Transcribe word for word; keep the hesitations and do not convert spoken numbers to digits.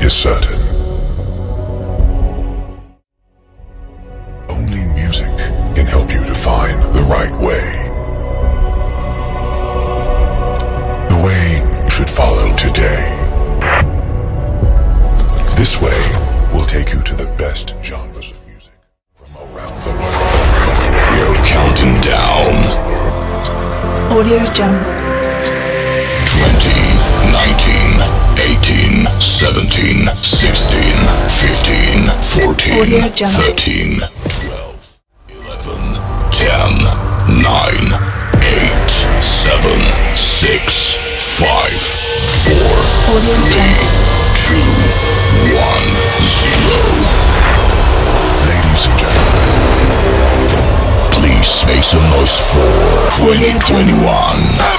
is certain. Only music can help you to find the right way. The way you should follow today. This way will take you to the best genres of music from around the world. We're counting down. Audio Jungle. twenty, nineteen, eighteen, seventeen, sixteen, fifteen, fourteen, thirteen, twelve, eleven, ten, nine, eight, seven, six, five, four, three, two, one, zero. Ladies and gentlemen, please make some noise for twenty twenty-one.